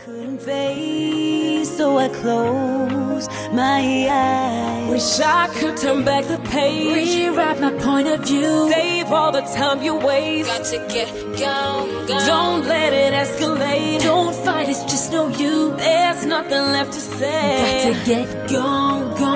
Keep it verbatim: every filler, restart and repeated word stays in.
couldn't face, so I closed my eyes. Wish I could turn back the page, rewrite my point of view, save all the time you waste. Got to get gone, gone. Don't let it escalate. Don't fight, it's just no use. There's nothing left to say. Got to get gone, gone.